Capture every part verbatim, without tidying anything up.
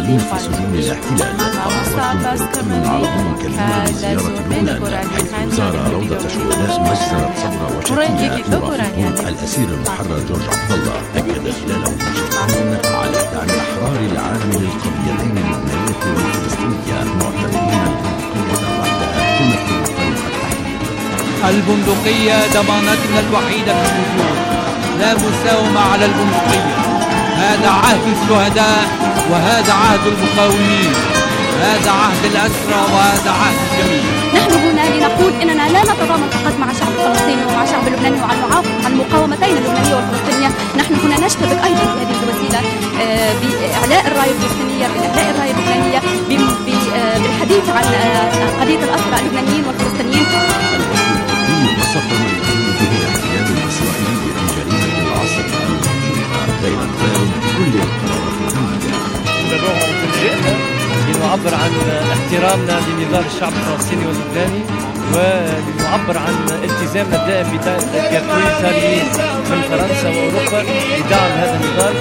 العاملين في سجون الاحتلال، وأصدرت من عربية كريمة لزيارة لبنان، حيث زار روضة شهداء مجزرة صبرا وشتيلة مرافقون الأسير المحرر جورج عبد الله. أكد خلاله المشرفون على دعم أحرار العالم للقضيتين اللبنانية والفلسطينية، معتبرين البندقية وحدها تمثل طريق التحرير. البندقية ضمانتنا الوحيدة في الوجود، لا مساومة على البندقية. هذا عهد الشهداء وهذا عهد المقاومين، هذا عهد الأسرى وهذا عهد الجميع. نحن هنا لنقول إننا لا نتضامن فقط مع الشعب الفلسطيني ومع الشعب اللبناني وعلى المقاومتين اللبنانية والفلسطينية، نحن هنا نشتبك أيضا بهذه الوسيلة بإعلاء الراية الفلسطينية، بإعلاء الراية اللبنانية، بالحديث عن قضية الأسرى اللبنانيين والفلسطينيين. وصف ما يقوم به الاحتلال الإسرائيلي بجريمة العصر الموجودة بين إقرار كل القرارات الأمنية. جئنا لنعبر عن احترامنا لنضال الشعب الفلسطيني واللبناني، ولنعبر عن التزامنا الدائم بالإسرائيليين من فرنسا وأوروبا لدعم هذا النضال.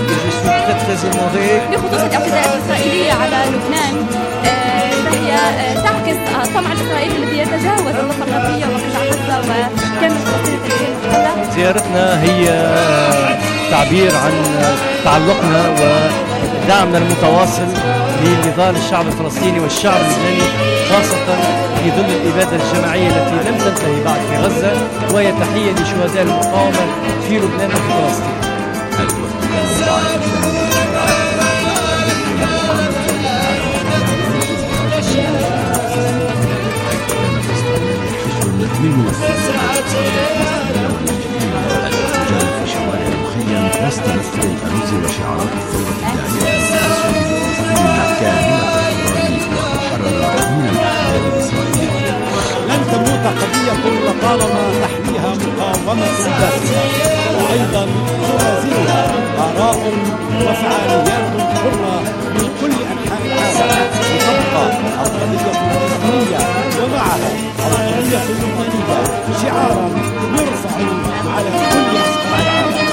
بخصوص الاعتداءات الإسرائيلية على لبنان، فهي تعكس الطمع الإسرائيلي الذي يتجاوز الضفة الغربية وقطاع غزة وكامل فلسطين المحتلة. زيارتنا هي تعبير عن تعلقنا ودعمنا المتواصل لنضال الشعب الفلسطيني والشعب اللبناني، خاصة في ظل الإبادة الجماعية التي لم تنتهي بعد في غزة، وهي تحية لشهداء المقاومة في لبنان وفي فلسطين. في شوارع المخيم وسط نسل الأرز وشعارات الثورة الداعية كاملة الحرية ومحررة من الاحتلال الإسرائيلي. لن تموت قضية لطالما تحميها مقاومة داخلها، وأيضا تنازلها آراء وفعاليات حرة من كل أنحاء العالم، لتبقى القضية الفلسطينية ومعها القضية اللبنانية شعارا يرفع على كل أسقاط العالم.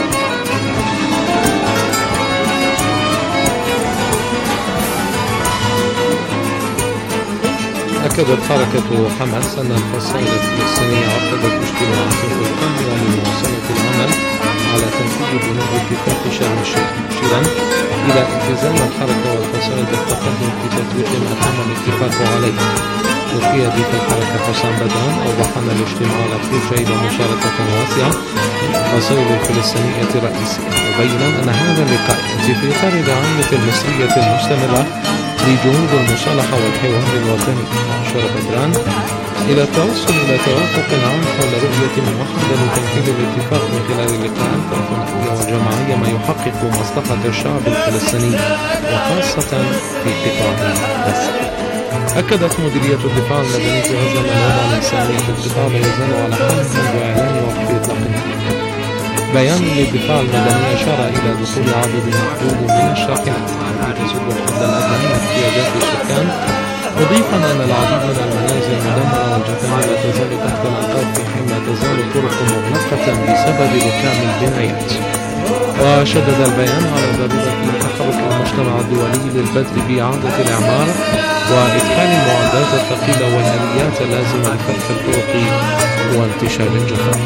أكدت حركة حماس أن الفصائل الفلسطينية عقدت اجتماعات قامة لمواصلة العمل على تنفيذ بنود اتفاق شرم الشيخ، مشيرا إلى التزام الحركة والفصائل بالتقدم في تطبيق ما تم الاتفاق عليه. وقيادة الحركة حسام بدران أوضح أن الاجتماع الأخير شهد مشاركة واسعة من الفصائل الفلسطينية الرئيسية، مبينا أن هذا اللقاء يأتي في إطار دعامة المصرية المستمرة لجهود المصالحة والحوار الوطني. أشار بدران إلى التوصل إلى توافق عام حول رؤية موحدة لتنفيذ الاتفاق من خلال لقاءات ثنائية وجماعية ما يحقق مصلحة الشعب الفلسطيني وخاصة في قطاع غزة. أكدت مديرية الدفاع المدني في غزة أن الوضع الإنساني في القطاع لا يزال على حال منذ إعلان وقف إطلاق النار. بيان للدفاع المدني أشار إلى دخول عدد محدود من الشاحنات التي تسد الحد الأدنى من احتياجات السكان، مضيفا أن العديد من المنازل المدمرة والجثمان لا تزال تحت الأنقاض في حين لا تزال الطرق مغلقة بسبب ركام البنايات. وشدد البيان على ضرورة تحرك المجتمع الدولي للبدء بإعادة الإعمار وإدخال المعدات الثقيلة والآليات اللازمة لفتح الطرق وانتشار الجثمان.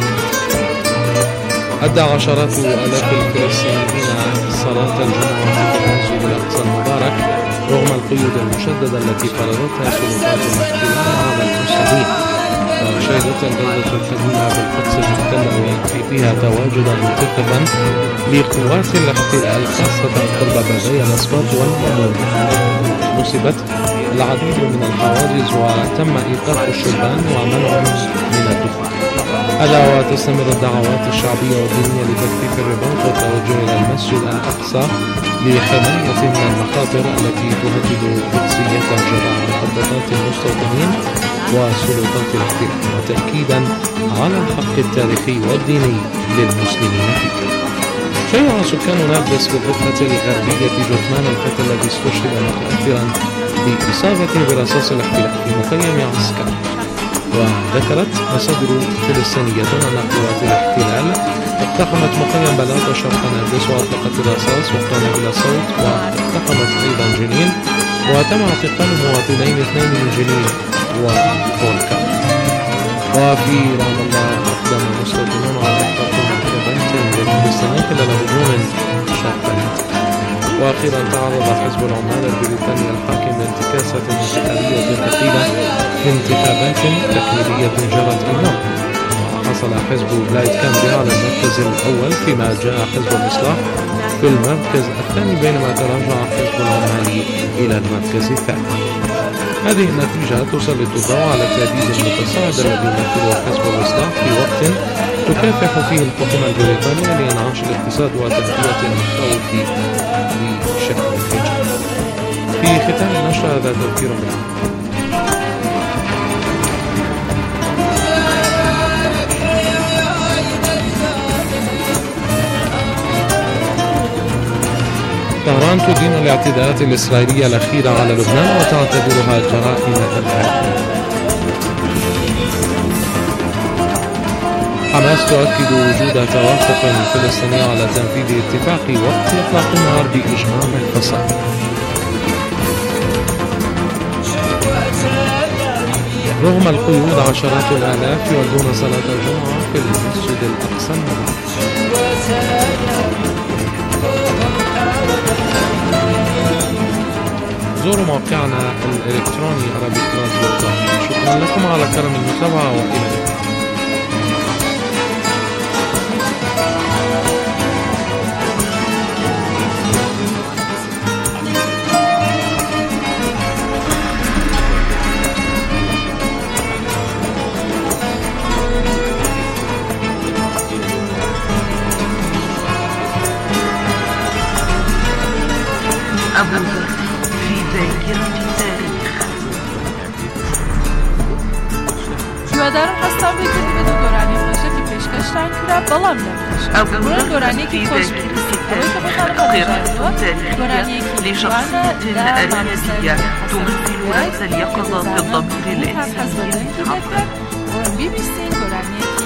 أدى عشرات آلاف الفلسطينيين صلاة الجمعة في المسجد الأقصى المبارك رغم القيود المشددة التي فرضتها سلطات الاحتلال على المسلمين. وشهدت الدولة القديمة بالقدس المحتلة ويكفي فيها تواجدا مكثفا لقوات الاحتلال خاصة قرب بابي الأسباط والمأمون. نصبت العديد من الحواجز وتم إيقاف الشبان ومنعهم من الدخول. ألا وتستمر الدعوات الشعبية والدينية لتخفيف الرباط والتوجه إلى المسجد الأقصى لحماية من المخاطر التي تهدد قدسية جميع مخططات المستوطنين وسلطات الاحتلال، وتأكيدا على الحق التاريخي والديني للمسلمين فيه. شيع سكان نابلس بالضفة الغربية جثمان الفتى الذي استشهد متأثرا بإصابته برصاص الاحتلال في مخيم عسكر. وذكرت مصادر فلسطينية أن قوات الاحتلال اقتحمت مخيم بلاطة شرق نابلس وأطلقت الرصاص وكان بلا صوت التقمت أيضا جنين، وتم اعتقال مواطنين اثنين من جنين وفولكا. وفي رام الله أقدم مستوطنون على إحراق مركبات للفلسطينيين خلال هجوم شاق. وأخيرا تعرض حزب العمال البريطاني الحاكم لانتكاسة انتخابية ثقيلة في انتخابات تكميلية جرت اليوم. وحصل حزب بلايد كامبي على المركز الأول، فيما جاء حزب الإصلاح في المركز الثاني، بينما تراجع حزب العمال إلى المركز الثاني. هذه النتيجة تسلط الضوء على التهديد المتصاعد الذي يمثله حزب الإصلاح في وقت تكافح فيه الحكومة البريطانية لإنعاش الاقتصاد وتهدئة المخاوف بشكل إيجابي. في ختام النشرة هذا تذكير بالعام. طهران تدين الاعتداءات الإسرائيلية الأخيرة على لبنان وتعتبرها جرائم إرهابية. حماس تؤكد وجود توافق فلسطيني على تنفيذ اتفاق وقت إطلاق النار بإجماع الفصائل. رغم القيود عشرات الآلاف يؤدون صلاة الجمعة في المسجد الأقصى النبوي. زوروا موقعنا الإلكتروني عربي راديو دوت كوم. شكرا لكم على كرم المتابعة وإلى اللقاء. أبو ذر في ذاكرة التاريخ. هیوادارم هەستان بێت بێت گۆرانی خۆشەکی پێشکەشتان کرا بەڵام نەبووە گۆرانێکی خۆش لشخصية أرادية تمثل رأس اليقظة في الضمير الإنساني الحاضر. بيبيسين گۆرانێکی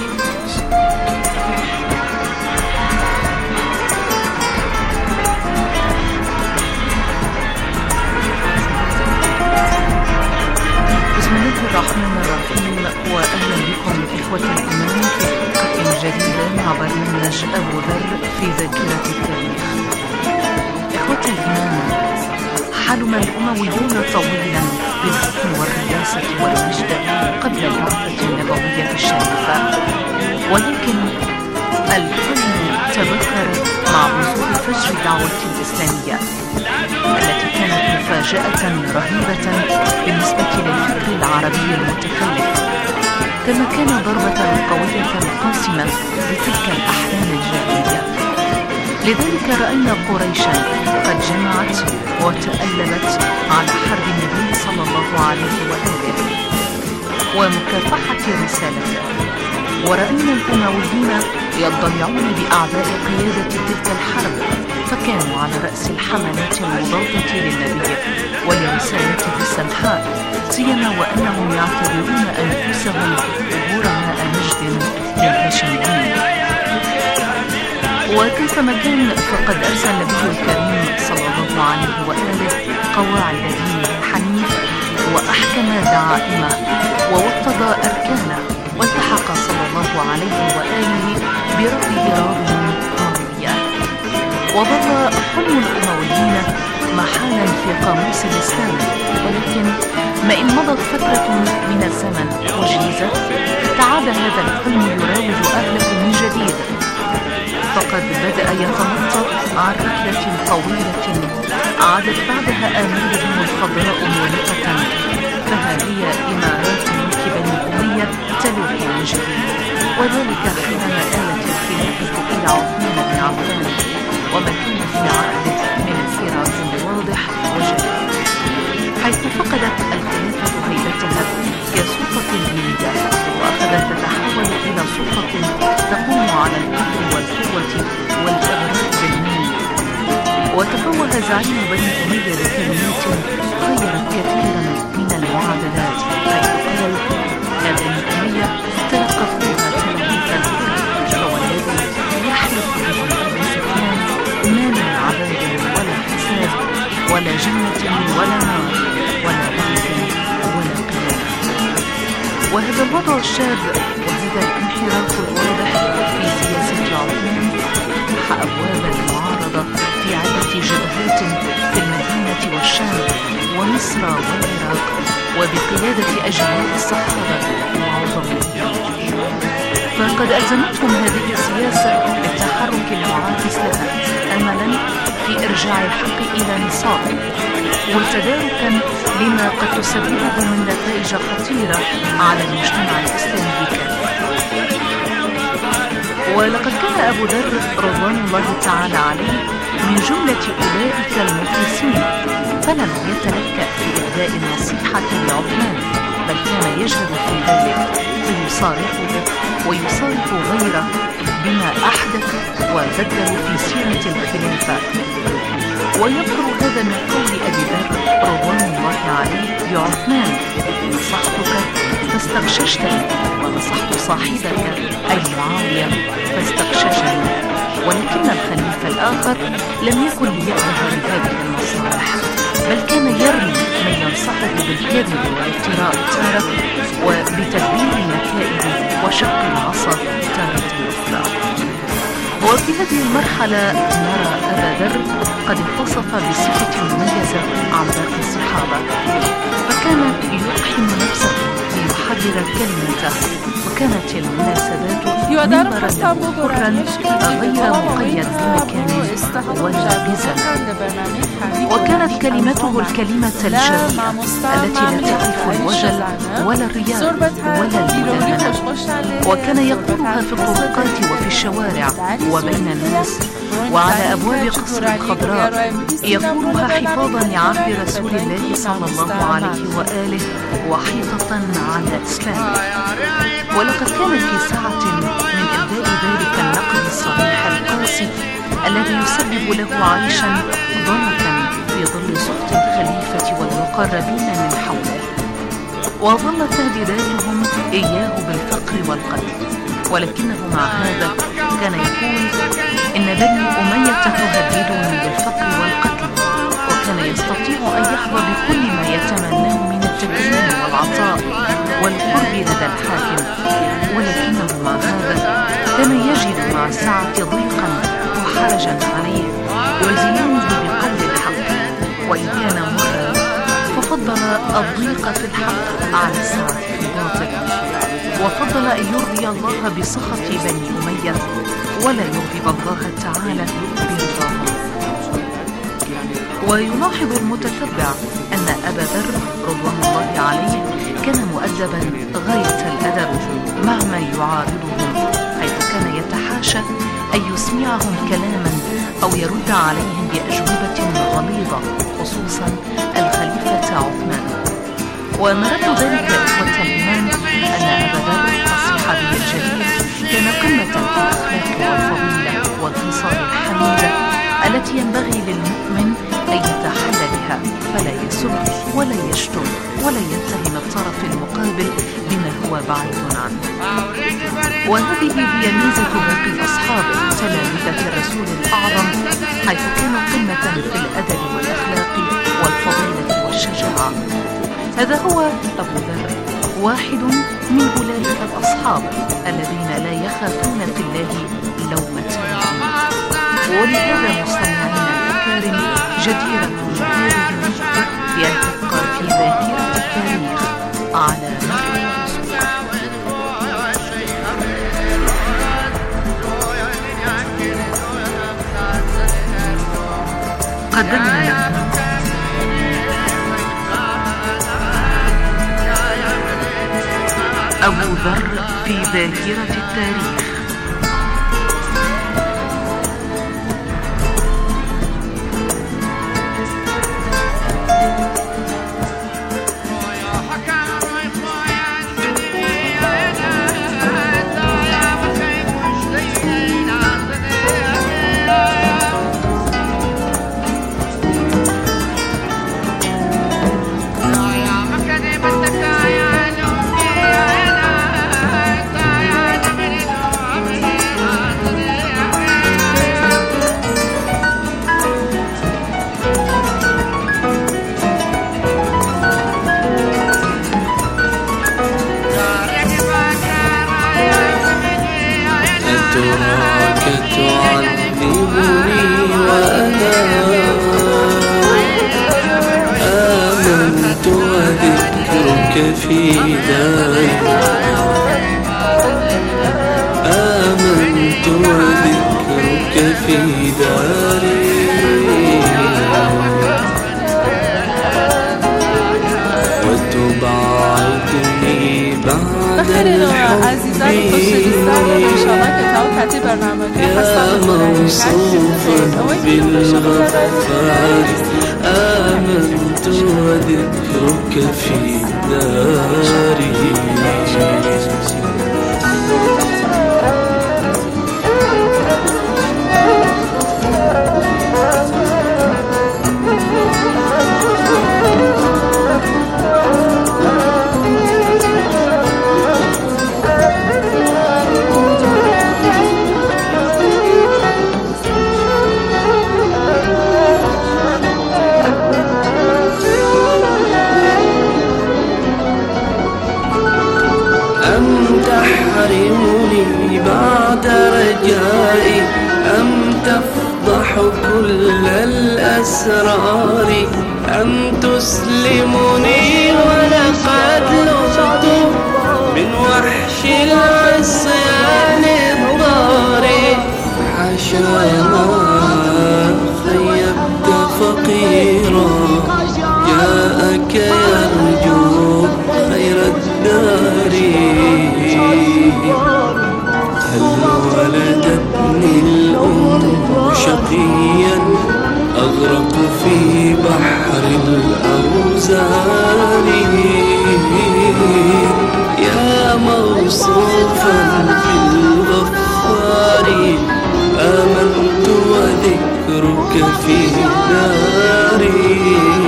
بسم الله الرحمن الرحيم، وأهلا بكم إخوة الإيمان في حلقة جديدة مع برنامج أبو ذر في ذاكرة التاريخ. إخوة الإيمان، حلم الأمويون طويلا بالحكم والرئاسة والمجد قبل البعثة النبوية الشريفة، ولكن الحلم تبخر مع بزوغ فجر الدعوة الإسلامية التي كانت مفاجأة رهيبة بالنسبة للفكر العربي المتخلف، كما كان ضربة قوية قاسمة لتلك الأحلام الجاهلية. لذلك رأينا قريشا قد جمعت وتألبت على حرب النبي صلى الله عليه وآله ومكافحة رسالته، ورأينا الأمويين يضيعون بأعداء قيادة تلك الحرب، فكانوا على رأس الحملات المضادة للنبي ولرسالته السمحاء، سيما وأنهم يعتبرون أنفسهم غرماء مجد للهاشميين. وكيفما كان فقد أرسل النبي الكريم صلى الله عليه وآله قواعد دينه الحنيف وأحكم دعائمه ووطد أركانه، والتحق صلى الله عليه وآله بربه راض مرضيا. وظل حلم الأمويين محالا في قاموس الإسلام، ولكن ما إن مضت فترة من الزمن وجيزت تعاد هذا الحلم يراود أهله من جديد، فقد بدأ يتمطى عن رحلة طويلة عادت بعدها آمالهم الخضراء مولقة، فها هي إمارات ملك بني أمية تلوح من جديد، وذلك حينما آلت الخلافة إلى عثمان بن عفان، وما كان في عقده من انفراد واضح وجلي، حيث فقدت الخلافة هيبتها كسلطة دينية وأخذت تتحول إلى سلطة تقوم على الكفر والقوة والإغراء بالمال. وتفوه زعيم بني أمية بكلمات غيرت كثيرا من المعادلات، حيث قال: يا بني أمية تلقفوها تلقيف الكفر، فوالذي يحلف به أبو سفيان ما من عذاب ولا حساب موت ولا نار ولا برد ولا قيامة. وهذا الوضع الشاذ وهذا الانحراف الواضح في سياسة عثمان فتح أبواب المعارضة في عدة جبهات في المدينة والشام ومصر والعراق وبقيادة أجيال الصحابة وعظمائهم. فقد ألزمتهم هذه السياسة بالتحرك المعاكس لها أملا في إرجاع الحق إلى نصابه وتداركا لما قد تسببه من نتائج خطيرة على المجتمع الإسلامي كافة. ولقد كان أبو ذر رضوان الله تعالى عليه من جملة أولئك المخلصين، فلم يتلكأ في إبداء النصيحة لعثمان، بل كان يجهد في ذلك فيصارحه ويصارح غيره بما أحدث وبدل في سيرة الخلافة. ويذكر هذا من قول أبي ذر رضوان الله عليه لعثمان: نصحتك فاستغششتني، ونصحت صاحبك أي معاوية فاستغششني. ولكن الخليفة الآخر لم يكن ليأبه بهذه النصائح، بل كان يرمي من ينصحه بالكذب والافتراء تارة، وبتدبير المكائد وشق العصا تارة أخرى. وفي هذه المرحلة نرى أبا ذر قد اتصف بصفة مميزة عن باقي الصحابة، فكان يقحم نفسه ليحرر كلمته، وكانت المناسبات منبرا حرا غير مقيد بمكان ولا بزمان. وكانت كلمته الكلمة الجريئة التي لا تعرف الوجل ولا الرياء ولا المداهنة، وكان يقولها في الطرقات وفي الشوارع وبين الناس وعلى أبواب قصر الخضراء، يقولها حفاظا لعهد رسول الله صلى الله عليه وآله وحيطة على إسلامه. ولقد كان في ساعة من إبداء ذلك النقد الصريح القاسي الذي يسبب له عيشا ضنكا في ظل سخط الخليفة والمقربين من حوله. وظل تهديداتهم إياه بالفقر والقتل، ولكنه مع هذا كان يقول إن بني أمية تهددهم بالفقر والقتل، وكان يستطيع أن يحظى بكل ما يتمناه من التكريم والعطاء والقرب لدى الحاكم، ولكنه مع هذا كان يجد مع الساعة ضيقا وحرجا عليه يلزمونه بقول الحق، وإن كان مرا ففضل الضيق في الحق على الساعة في الباطل، وفضل أن يرضي الله بسخط بني أمية ولا يغضب الله تعالى برضاهم. ويلاحظ المتتبع أن أبا ذر رضوان الله عليه كان مؤدبا غاية الأدب مع ما يعارضهم، حيث كان يتحاشى أن يسمعهم كلاما أو يرد عليهم بأجوبة غليظة، خصوصا الخليفة عثمان. ومرد ذلك إخوة الإيمان أن أبا ذر الصحابي الجليل كان قمة في الأخلاق والفضيلة والخصال الحميدة التي ينبغي للمؤمن أن يتحلى بها، فلا يسب ولا يشتم ولا يتهم الطرف المقابل بما هو بعيد عنه. وهذه هي ميزة باقي الأصحاب تلامذة الرسول الأعظم، حيث كانوا قمة في الأدب والأخلاق والفضيلة والشجاعة. هذا هو أبو ذر، واحد من أولئك الأصحاب الذين لا يخافون في الله لومة لائم. ولهذا مستمعين الأكارم جديرة هذه النقطة بأن تبقى في ذاكرة التاريخ على مر العصور. قدمنا لكم أبو ذر في ذاكرة التاريخ. ذكرك في داري آمنت وذكرك في داري وتبعدني بعد الحب يا موصوفا بالغفار آمنت وذكرك في داري تحرمني بعد رجائي أم تفضح كل الأسرار أم تسلمني ولقد لغت من وحش العصيان الضاري حشانا خيبت فقيرا جاءك يرجو خير الدار هل ولدتني الأم شقيا أغرق في بحر الأوزار يا موصوفا بالغفار آمنت وذكرك في داري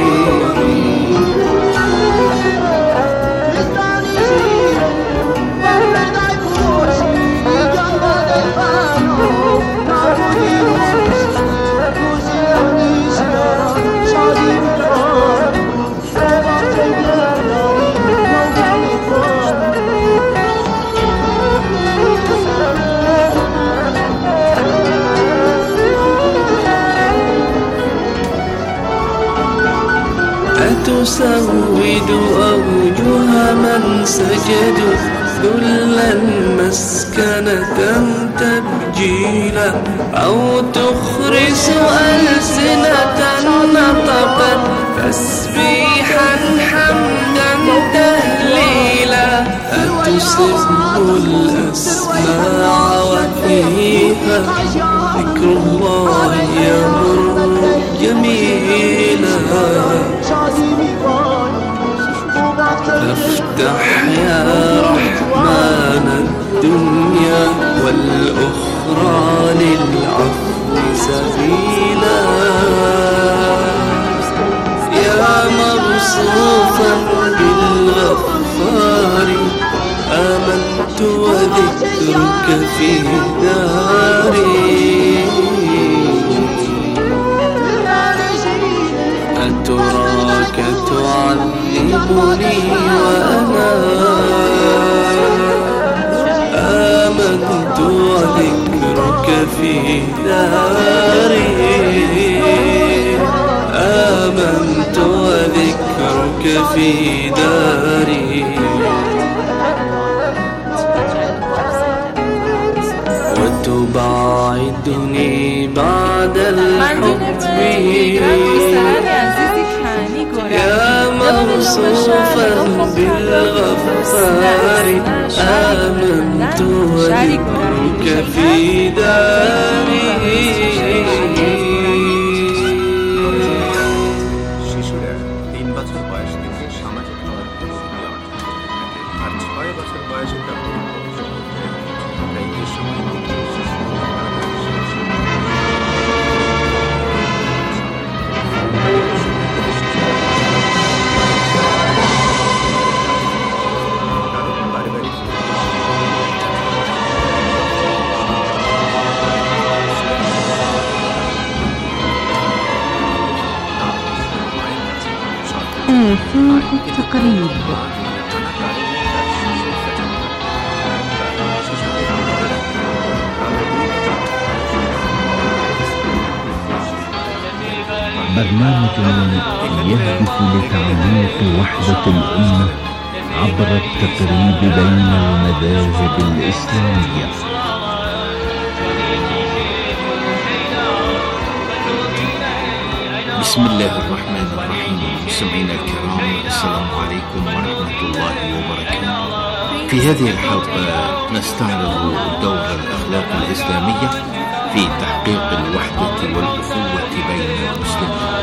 تسود أوجه من سجدوا ذلا مسكنة تبجيلا أو تخرس ألسنة نطقت تسبيحا حمدا تهليلا أتسب الأسماع وفيها ذكر الله يمر جميلا فافتح يا رحمن الدنيا والأخرى للعفو سبيلا يا موصوفا بالغفار آمنت وذكرك في داري أتراك تعذبني وأنا آمنت وذكرك في داري آمنت وذكرك في داري وتبعدني بعد الحب يا موصوفا بالغفار آمنت وذكرك في داري التقريب برنامج يهدف لتعميق وحدة الأمة عبر التقريب بين المذاهب الإسلامية. بسم الله الرحمن الرحيم. مستمعينا الكرام، السلام عليكم ورحمة الله وبركاته. في هذه الحلقة نستعرض دور الأخلاق الإسلامية في تحقيق الوحدة والأخوة بين المسلمين.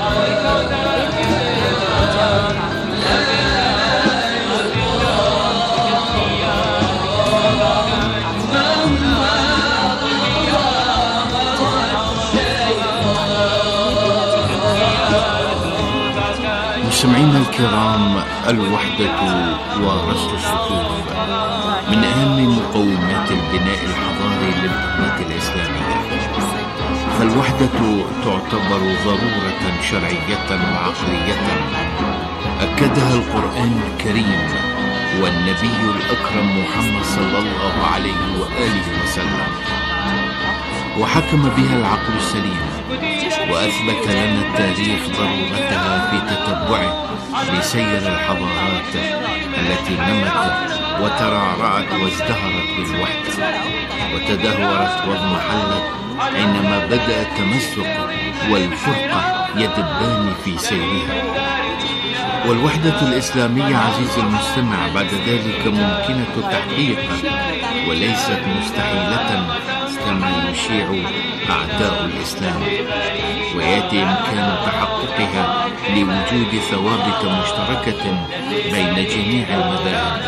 مستمعينا الكرام، الوحدة ورصد الصفوف من أهم مقومات البناء الحضاري للأمة الإسلامية، فالوحدة تعتبر ضرورة شرعية وعقلية أكدها القرآن الكريم والنبي الأكرم محمد صلى الله عليه وآله وسلم، وحكم بها العقل السليم، وأثبت لنا التاريخ ضرورتها في تتبعه لسير الحضارات التي نمت وترعرعت وازدهرت بالوحدة وتدهورت واضمحلت حينما بدأ التمزق والفرقة يدبان في سيرها. والوحدة الإسلامية عزيزي المستمع بعد ذلك ممكنة تحقيقها وليست مستحيلة كما يشيع أعداء الإسلام، ويأتي إمكان تحققها لوجود ثوابت مشتركة بين جميع المذاهب.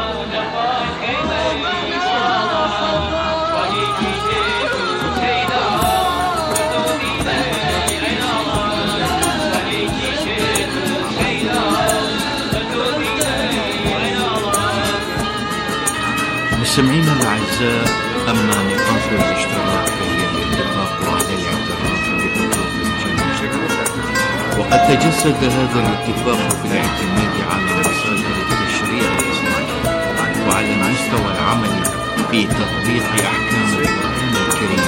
مستمعينا الأعزاء، أما نقاط الاشتراك فهي الاتفاق على الاعتراف بحقوق الجميع، وقد تجسد هذا الاتفاق في الاعتماد على مصادر التشريع الإسلامي وعلى المستوى العملي في تطبيق أحكام القرآن الكريم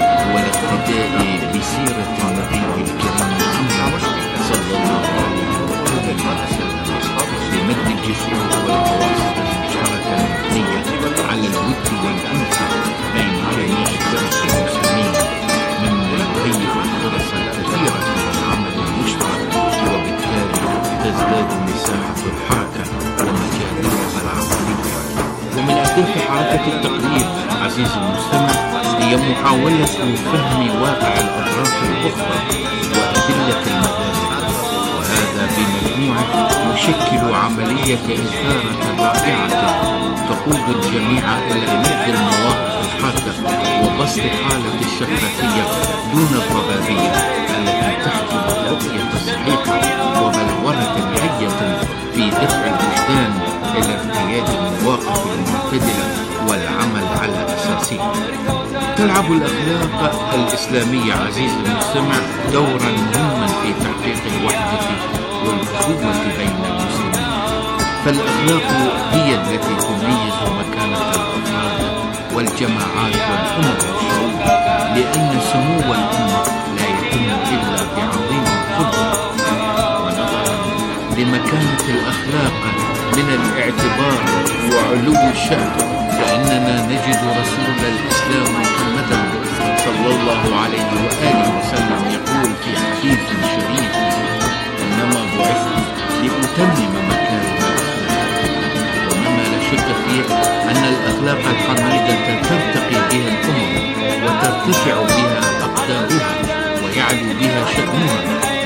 والاقتداء بسيرة النبي الكريم محمد صلى الله عليه وسلم بمد الجسور والتواصل المشتركة المبنية على الود والأنفة بين جميع فرق المسلمين، مما يهيئ الفرص الكثيرة للعمل المشترك، وبالتالي تزداد مساحة الحركة ومجالاتها العملية. ومن أهداف حركة التقريب عزيزي المستمع هي محاولة فهم واقع الأطراف الأخرى وأدلة المذاهب، وهذا بمجموعه يشكل عملية إثارة رائعة تقود الجميع إلى مد المواقف الحادة وبسط حالة الشفافية دون الضبابية التي تحجب الرؤية الصحيحة وبلورة حية في دفع الوجدان إلى ارتياد المواقف المعتدلة والعمل على أساسها. تلعب الأخلاق الإسلامية عزيزي المستمع دورا مهما في تحقيق الوحدة والأخوة بين المسلمين، فالأخلاق هي التي تميز مكانة الأفراد والجماعات والأمم والشعوب، لأن سمو الأمة لا يتم إلا بعظيم القدرة. ونظرا لمكانة الأخلاق من الاعتبار وعلو الشأن، فإننا نجد رسول الإسلام محمدا صلى الله عليه وآله وسلم يقول في حديث شريف: إنما بعثت لأتمم مكارم الأخلاق. ومما لا شك فيه أن الأخلاق الحميدة ترتقي بها الأمم وترتفع بها أقدارها ويعلو بها شأنها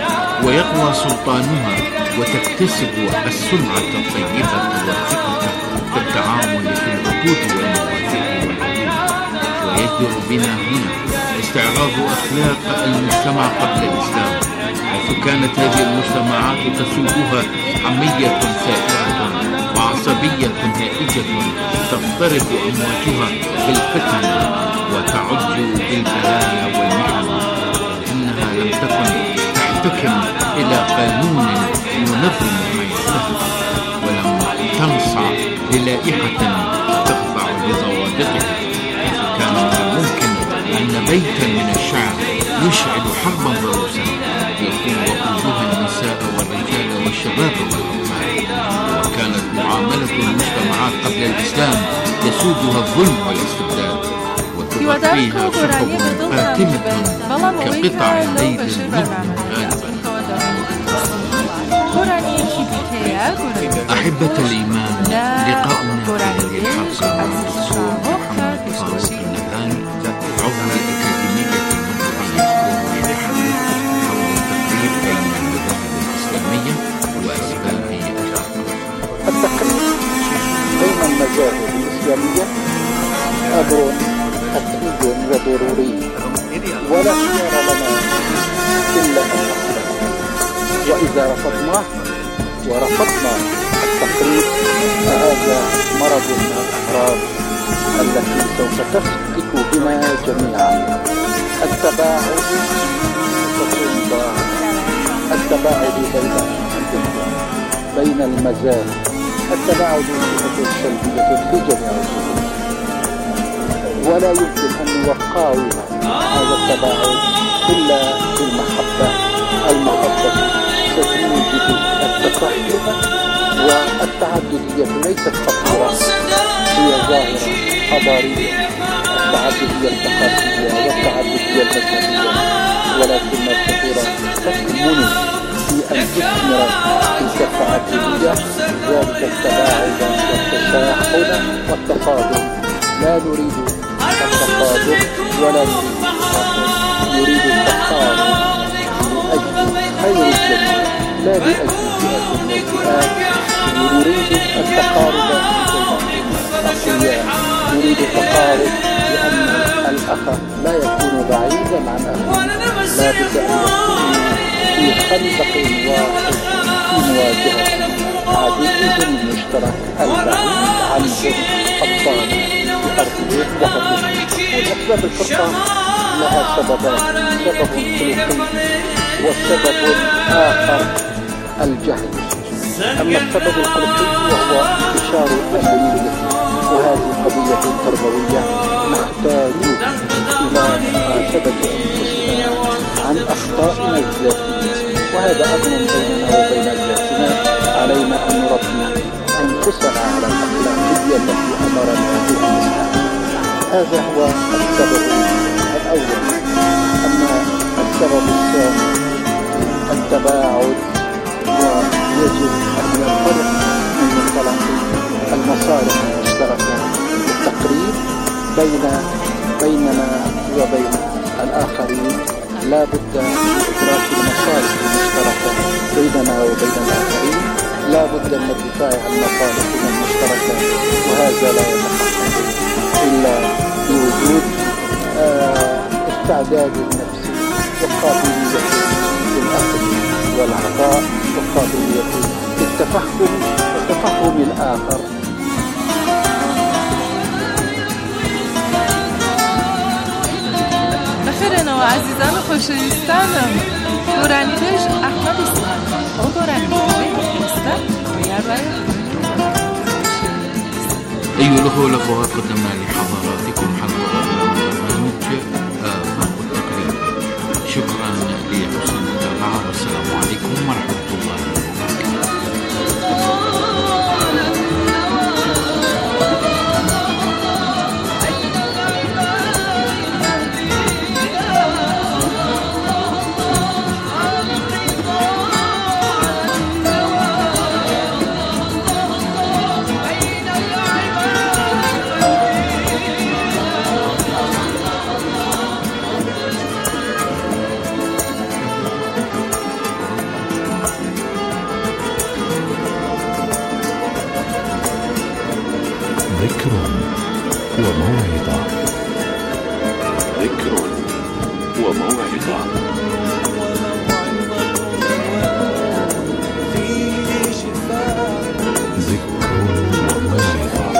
ويقوى سلطانها وتكتسب السمعة الطيبة والثقة في التعامل في العقود والمواثيق والعقود. ويجدر بنا هنا استعراض أخلاق المجتمع قبل الإسلام، حيث كانت هذه المجتمعات تسودها حمية سائرة وعصبية هائجة تضطرب أمواجها بالفتن وتعج بالبلايا والمحن، لأنها لم تكن تحتكم إلى قانون ينظم حياتها، ولم تنصع للائحة تخضع لضوابطها، حيث كان من الممكن أن بيتا من الشعر يشعل حربا ضروسا يقوم وقودها النساء والرجال والشباب والأطفال. وكانت معاملة مثل الإسلام يسودها الظلم والاستبداد وتبقى فيها شحب آتمة كقطع الليل المظلم غالبا. أحبة الإيمان، لقاؤنا في هذه الحلقة مع الدكتور محمد فاروق النبهاني عضو الأكاديمية النبوية يتحدث حول التقريب بين المذاهب الإسلامية وأسباب التعقب. التقريب بين المذاهب الإسلامية أمر حتمي وضروري ولا خيار لنا إلا أن نقبله، وإذا رفضناه ورفضنا التقريب فهذا مرض من الأمراض التي سوف تسكت بنا جميعا. التباعد التباعد بين الأخوة بين المذاهب، التباعد صفة سلبية في جميع الظروف، ولا يمكن أن نقاوم هذا التباعد إلا بالمحبة. المحبة ستوجد التفهم، والتعددية ليست خطيرة، هي ظاهرة حضارية. التعددية الثقافية والتعددية المذهبية، ولكن الخطيرة تكمن في أن تثمر تلك التعددية ذلك التباعد والتشاحن والتصادم. لا نريد التصادم ولا نريد التفاهم، نريد التقارب لأجل خير الجميع لا لأجل فئة من الفئات. نريد التقارب بين الأقوياء، نريد التقارب لأن الأخ لا يكون بعيدا عن أخيه، لا بد أن يكون في خندق واحد في مواجهة عدوهم المشترك البعيد عنهم الطامع بأرضهم وحدهم. والأسباب الفرقة لها سببان، سبب خلقي والسبب آخر الجهل. أما السبب الخلقي وهو انتشار الأمرية، وهذه قضية تربوية نحتاج إلى محاسبة أنفسنا عن أخطائنا الذاتية، وهذا أمر بيننا وبين ذاتنا. علينا أن نربي أنفسنا على الأخلاقية التي أمرنا بها الإسلام. هذا هو السبب الأول. أما السبب الثاني التباعد، ويجب أن ينطلق من منطلق المصالح المشتركة والتقريب بين بيننا وبين الآخرين. لا بد من إدراك المصالح المشتركة بيننا وبين الآخرين، لا بد من الدفاع عن مصالحنا المشتركة، وهذا لا يتحقق إلا بوجود آه استعداد النفسي وقابلية للأخذ والعطاء وقابلية للتفهم وتفهم الآخر. بخيرنا وعزيزان خوشویستانم، دورانی دوش احمد اسلام او دورانی دوش اسلام ويا بايا. أيها الأخوة والأخوات، قدمنا لحضراتكم حلقة من برنامج آفاق التقريب. شكرا لحسن المتابعة، والسلام عليكم ورحمة الله وبركاته. ذكر وموعظة. ذكر وموعظة. ذكر وموعظة.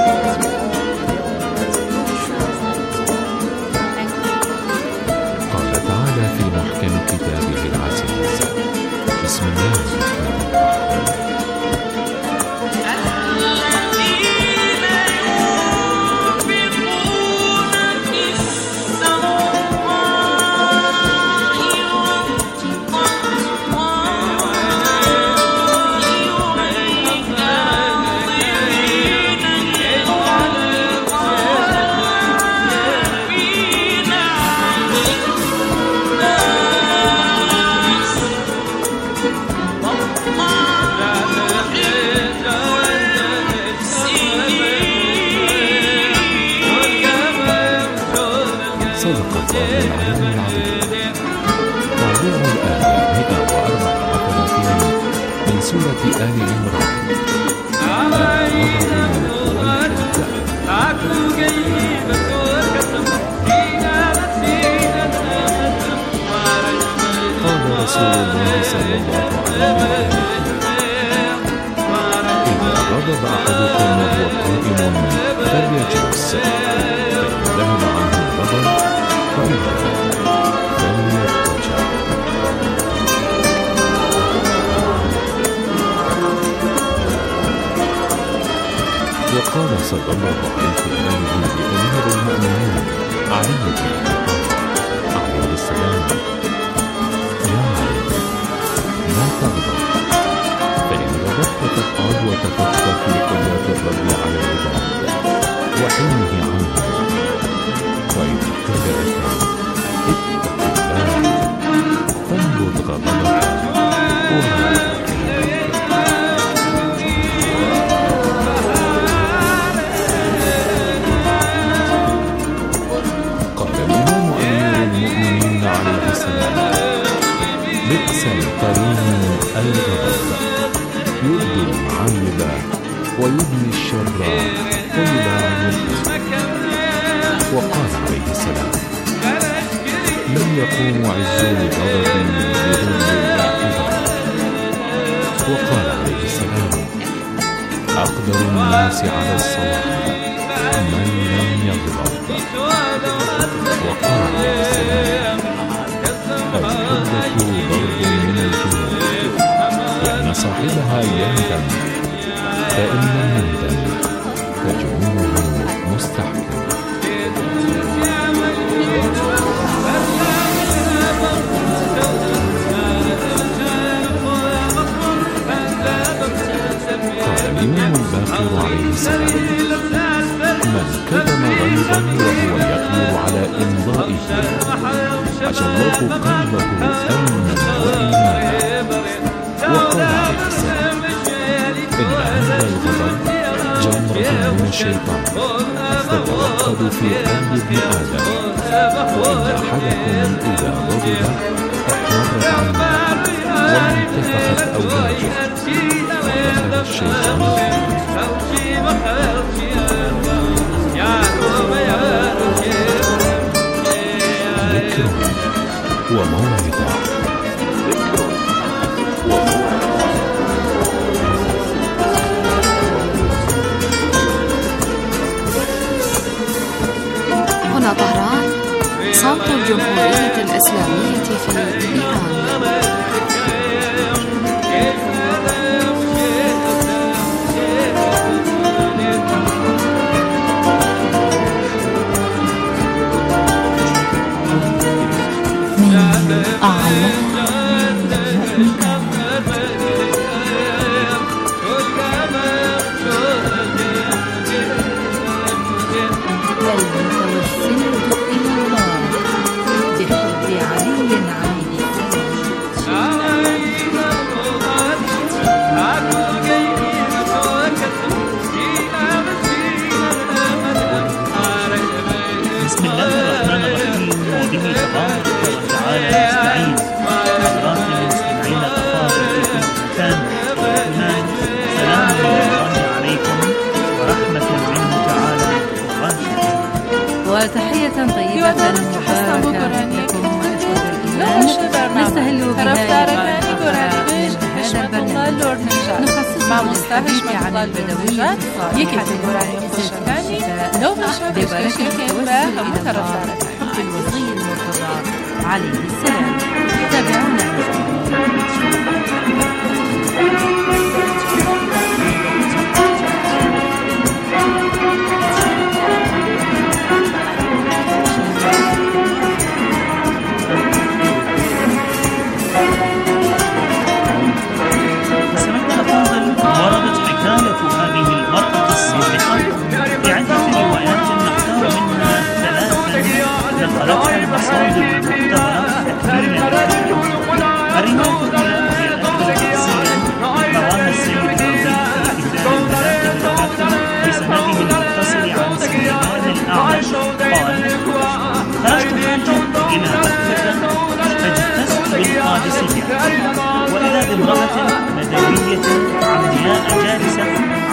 قال تعالى في محكم كتابه العزيز: بسم الله الرحمن الرحيم. الذين ينفقون في السراء سورة آل عمران قال رسول الله صلى الله عليه وسلم إذا غضب أحدكم وهو قائم فليجلس، فإن ذهب عنه الغضب فإذا فليضطجع. وقال صلى الله عليه وآله لأمير المؤمنين علي بن أبي طالب عليه السلام: يا علي، لا تغضب، فإن غضبت تقعد وتفكر في قدرة الرب على العباد وحلمه عنه، وإذا قيل لك اتق الله فانبذ غضبك وراء عليه السلام: بئس القرين الغضب، يبدي المعايب ويبني الشر ويلاعن الإثم. وقال عليه السلام: لن يقوم عز الغضب بظلم العقبة. وقال عليه السلام: أقدر الناس على الصلاة من لم يغضب. وقال عليه السلام: الحبة ضرب من الجنود، لأن صاحبها يندم، فإن لم يندم فجنونه مستحكم. قال الإمام الباقر عليه السلام: من كتم غيظا وهو يقدر على إمضائه عجى الله قلبه أمنا وإيمانا. وقال عليه السلام: إن هذا الغضب جمرة من الشيطان تتوقد في قلب ابن آدم، وإن أحدكم إذا غضب احمرت عيناه وانتفخت أولاده ودخل الشيطان فيه. ذكر وموعظة. هنا طهران، صوت الجمهورية الإسلامية في إيران. أعلى وتحية طيبة مباركة لكم إخوة الإيمان. نستهل بها هذا البرنامج نخصصه للحديث عن البدوية الصالحة ببركة توسل إلى الله حب الوصي المرتضى عليه السلام. تابعونا. وردت حكاية هذه المرأة الصالحة بعدة روايات نختار منها ثلاثا نقلتها المصادر المعتبرة تكميلا. الرواية الأولى وهي الأكثر تفصيلا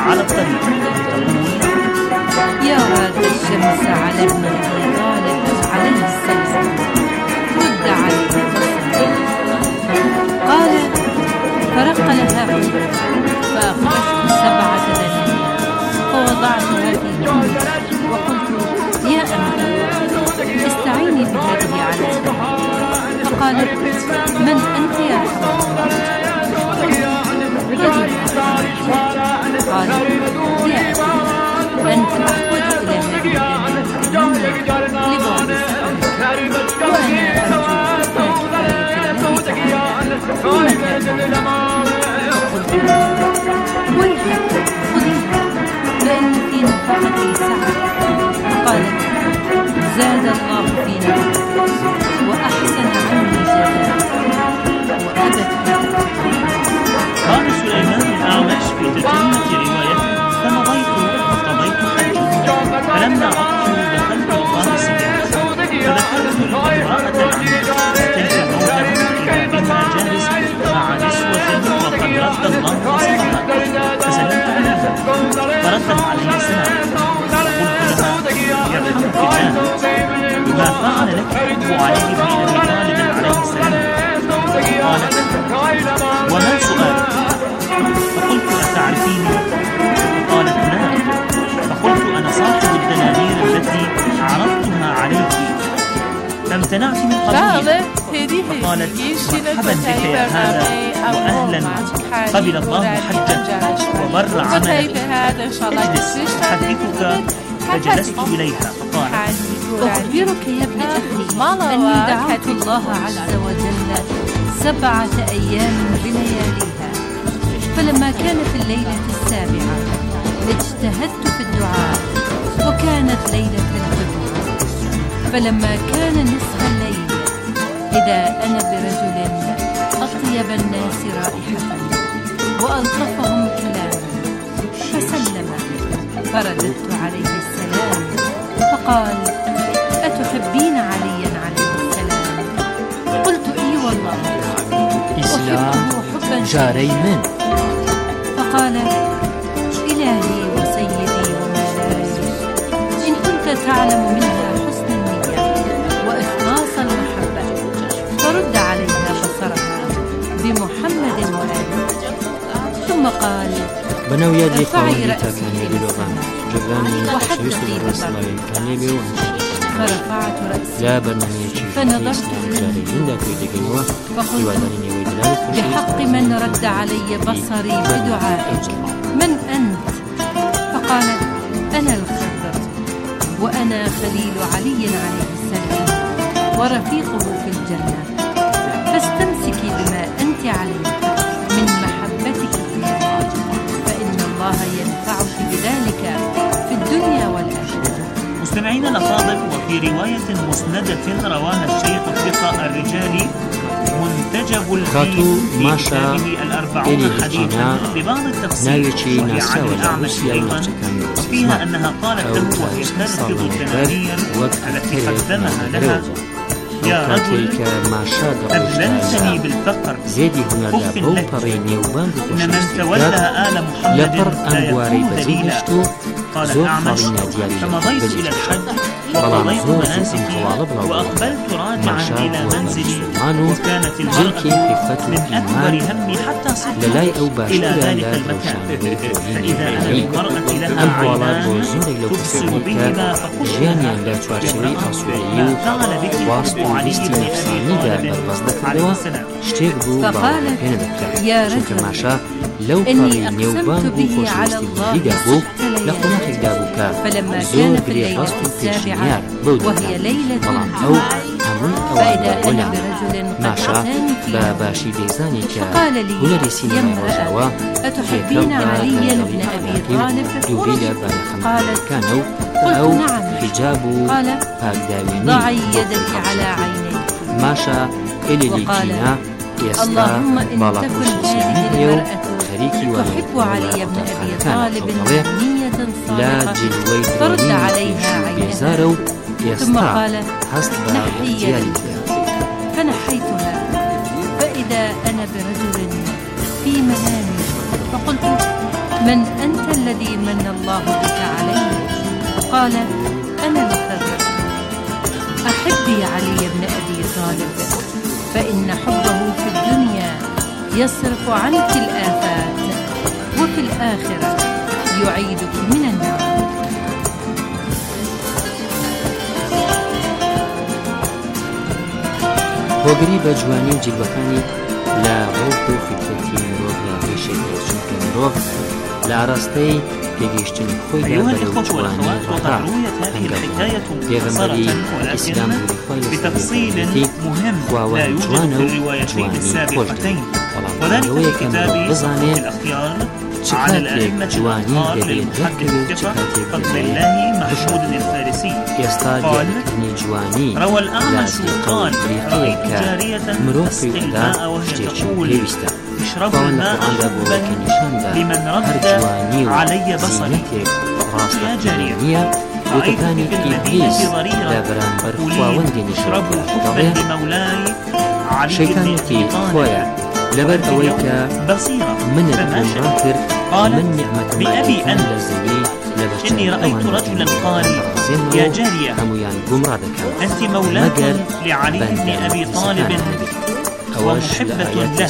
على الطريق تقول: يا راد الشمس على ابن أبي طالب عليه السلام، رد عليه بصري. قال: فرق لها عود فأخرجت سبعة دنانير فوضعتها في يمي وقلت: يا أمة الله، استعيني بهذه على ذلك. فقالت: من أنت يا حرام الله؟ قال: يا أبي، أنت أحوج إلى هذه الدنيا لبعض سفرك، وأنا أرجو فقلت: ويحك خذيها فإن في نفقتي سعة. قالت: زاد الله في نفقتي وأحسن عني جزاء وأبت. قال سليمان الأعمش في تتمة روايته: فمضيت وقضيت حجي، فلما عطت دخلت القادس جالس، فذكرت المرأة العنيفة تلك موضع إذا بها جالس مع نسوة وقد رد الله سمعها، فسلمت عليها فردت علي السلام. فقلت لها: يرحمك الله، ما فعل لك الحب علي بن أبي طالب عليه السلام؟ قالت: وما سؤالك؟ فقلت: أتعرفيني؟ قالت: لا. فقلت: أنا صاحب الدنانير التي عرضتها عليك، فامتنعت من قبولها. فقالت: مرحبا بك يا هذا وأهلا، قبل الله حجك وبر عملك، اجلس أحدثك. فجلست إليها فقالت: أخبرك يا ابن أخي أني دعوت الله عز وجل سبعة أيام بلياليها، فلما كان في الليلة السابعة اجتهدت في الدعاء، وكانت ليلة القدر. فلما كان نصف الليل إذا أنا برجل أطيب الناس رائحة وألطفهم كلاما، فسلم فرددت عليه السلام، فقال: أتحبين عليا عليه السلام؟ قلت: إي والله أحبه حبا جارين. فقال: إلهي وسيدي ومولاي، إن كنت تعلم منها حسن النية وإخلاص المحبة فرد عليها بصرها بمحمد وآله. ثم قال: بناوية دي ارفعي قواني رأسك تاكاني إلى بلغان السماء جبراني وحدثي شريف الرسول ببطنك. كاني بيوان فرفعت رأسي لا برنامج فنظرت جاري عندك ويدقنوا فقلت: ويدلال بحق من رد علي بصري بدعائك، من أنت؟ فقالت: أنا الخضر، وأنا خليل علي عليه السلام ورفيقه في الجنة، فاستمسكي بما أنت عليه من محبتك إياه، فإن الله ينفعك بذلك في الدنيا والآخرة. مستمعين الأفاضل، وفي رواية مسندة رواها الشيخ الثقة الرجالي منتجب الدين في كتابه الأربعون حديثا ببعض التفسير وهي عن الأعمش أيضا، وفيها أنها قالت له وهي تنفذ الدنانير التي قدمها لها: يا رجل، أذللتني بالفقر، خف لك، إن من تولى آل محمد لا يكون دليلا. قال الأعمش: فمضيت إلى الحج وقضيت مناسكي وأقبلت راجعا إلى منزلي، وكانت المرأة من أكبر همي حتى صرت إلى ذلك المكان، فإذا أنا بالمرأة لها عينان تبصر بهما فقلت لها: ما فعل بك حب علي بن أبي طالب عليه السلام؟ فقالت: يا رجل، إني أقسمت به على الله ست ليالي، فلما كان في الليلة السابعة وهي ليلة الجمعة فإذا أنا برجل قد أتاني فيها فقال لي: يا امرأة، أتحبين عليا بن أبي طالب؟ قالت: قلت: نعم. قال: ضعي يدك على عينيك. وقال: اللهم إن تكن هذه المرأة تحب علي بن أبي طالب نية صادقة فرد عليها عينها. ثم قال: نحي يدك. فنحيتها فإذا أنا برجل في منامي، فقلت: من أنت الذي من الله بك علي؟ قال أنا الخضر. أحبي علي بن أبي طالب، فإن حبه في الدنيا يصرف عنك الآفات، وفي الآخرة يعيدك من النار. هۆگری بە جوانی و جلوەکانی لە ڕۆک و فکرەتی مرۆڤ لە ڕێشەی چونکە مرۆڤ لە ئاراستەی پێگەیشتن خۆیدا بەرەو جوانی ڕۆحا هەنگاو پێغەمبەری ئیسلام بتفصيل مهم لا يوجد في الروايتين السابقتين، وذلك في كتاب الأخيار على الأئمة الأطهار للمحدث الثقة فضل الله محمود الفارسي قال: روى الأعمش قال: رأيت جارية تسقي الماء وهي تقول: اشربوا الماء حبا لمن رد علي بصري. يا جارية، رأيت في المدينة ضريرة تقولين: اشربوا حبا لمولاي علي بن أبي طالب لبر أويك بصيرة. من فما المناكر قال: من نعمة بأبي أنت إني رأيت رجلا قال: يا جارية، أنت مولاة لعلي بن أبي طالب ومحبة له.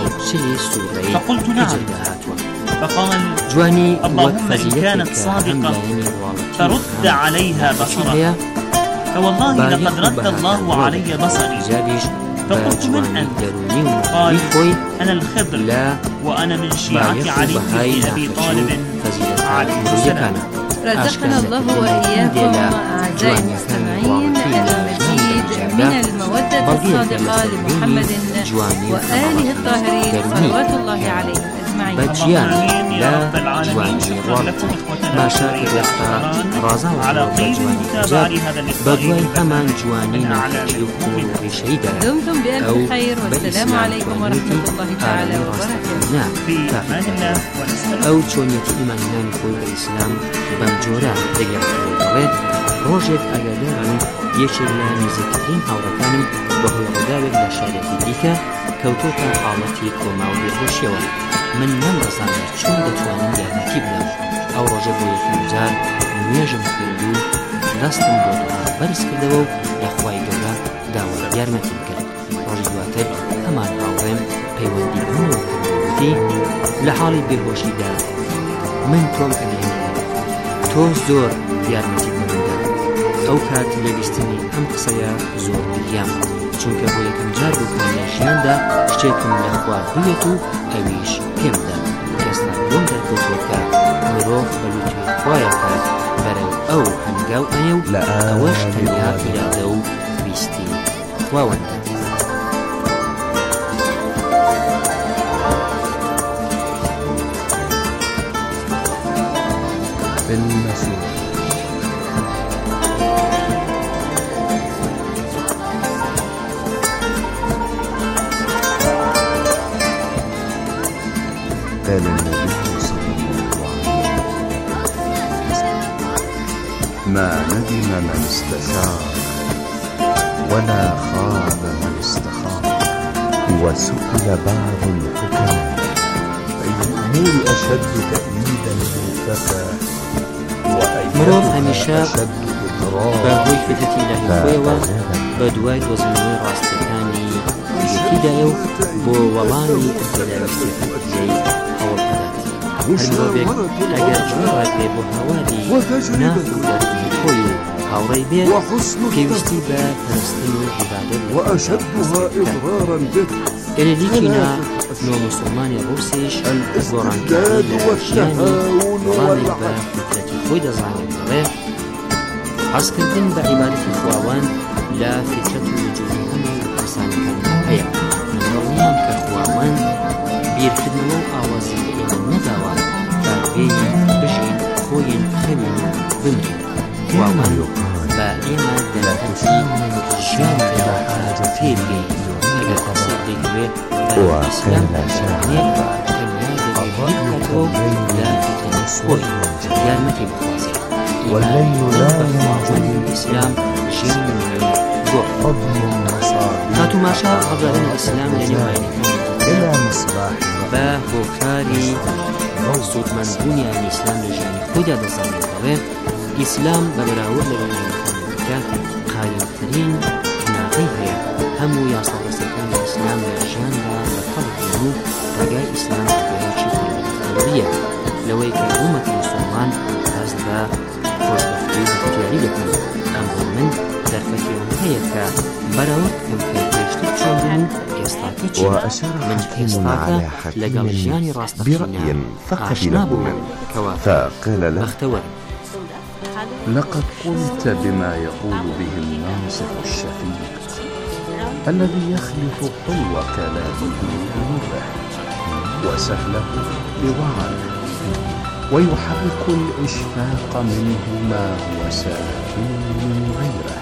فقلت: نعم. فقال: اللهم إن كانت صادقة فرد عليها بصرها. فوالله لقد رد الله علي بصري. فقلت: من أنت؟ قال: أنا الخضر، وأنا من شيعة علي بن أبي طالب عليه السلام. رزقنا الله وإياكم أعزائي المستمعين المزيد من المودة الصادقة لمحمد وآله الطاهرين صلوات الله عليهم أجمعين. بجيان لا جواني رابط ما شاء الرسطة رازا على طيب متابعة هذا بدوين أمان جواني يكون بشيدة. دمتم بألف خير، والسلام عليكم ورحمة الله تعالى وبركاته. في أمان الله ونسأل أو چونيتي إيمانيان كل الإسلام بمجورا دقيق الوضوات روجد أجاداران يشيرنا نزكتين هاوركانم بهو غداوك لشاريتي ديكا كوتوكا حالتي كوما وبيخوشيوا من من رزاني چون دتوانم يارمتي بلو أو روجد ويكمزار نيجم كردو دستم بودوها برس كردو لخواي دورا داور يارمتي بكرد. روجد واتر همان هاورم پيوندي بهنو كردوتي لحالي بيهوشي دا من توم كنهي تۆ زۆر یارمەتی بمەدا. ئەو کات لەبیستنی ئەم قسەیە زۆر گریام، چونکە بۆ یەکەم جار بوو کە لە ژیاندا شتێکم لەخوا بێت و ئەویش پێمدا. ئێستا بۆم دەرکەوتووە کە مرۆڤ بەلوتوی خوایەکە بەرەو ئەو هەنگاو ئەیە و ئەوەش تەنیا ئیرادە و ویستی خواوەندە. بالمسيح قال النبي صلى الله عليه وسلم: ما ندم من استشار ولا خاب من استخار. وسئل بعض الحكماء: أي الأمور أشد تأييدا للفتى مرۆڤ هەمیشە بەهۆی فێتەتی لای خۆیەوە بە دوای دۆزینەوەی ڕاستیەکانی یەکیدایە و بۆ وەڵامی پێداویستەکەی هەوڵ بدات. هەر مرۆڤێک ئەگەر جوڵات بێ بۆ هاواری ناف و دەردی خۆی و هاوڕێی بێت پێویستی بە پەرستن و عیبادەت ئێرەدیکینا نۆ مسلمانی ڕووسیش گۆڕانکاری لە ژیانی وەڵامێک بە فکرەتی خۆی دەزانێت دەڵێ حەزکردن بە عیبادەتی خواوەن لە فکرەت و وجودی هەموو ئینسانەکاندا هەیە. من دڵنیام کە خواوەن بیرکردنەوە و ئاوازی لە ئێمە نەداوە تا بێین بژین خۆین خەوین و بمرین. خواوەن بە ئێمە دەرەتی ژیاندا فێر بێین. ئەگەر کەسێک دەیەوێت ئیسلام دەژێت تەنیا دەبێت لا فتنە خۆی یارمەتی بخوازێت. بەخواوەن ئیسلام ژیان بمرین بۆ هاتوماشا هەڵدارن ئیسلام لە نێوانەکانی دیکە بە هۆکاری سوودمەندبوونیان ئیسلام لە ژیانی خۆیدا دەزانێت دەڵێ ئیسلام بە بەراورد لە وێنەکە قایمترین ناقەی هەیە. هەموو یاساڕەسەکان لە ئیسلام لە ژیاندا بە خەڵکن و ڕێگای ئیسلام بەپێوەیەکی خۆیەوەیە لەوەی کە ئومەتی موسڵمان هەست بە خۆشبەختی و بەختیاری دەکەن. ئەمڕۆ من دەرفەتێوم هەیە کە بەراورد بکەم کە پێشتر چۆن بووم ئێستاکە چی من ئێستاکە لەگەڵ ژیانی ڕاستەقینە ئاشنا بووم کەوا بەختەوەرم. لقد قلت بما يقول به الناصح الشفيق الذي يخلط حلو كلامه بمره وسهله بوعره ويحرك الإشفاق منه ما هو سافل من غيره.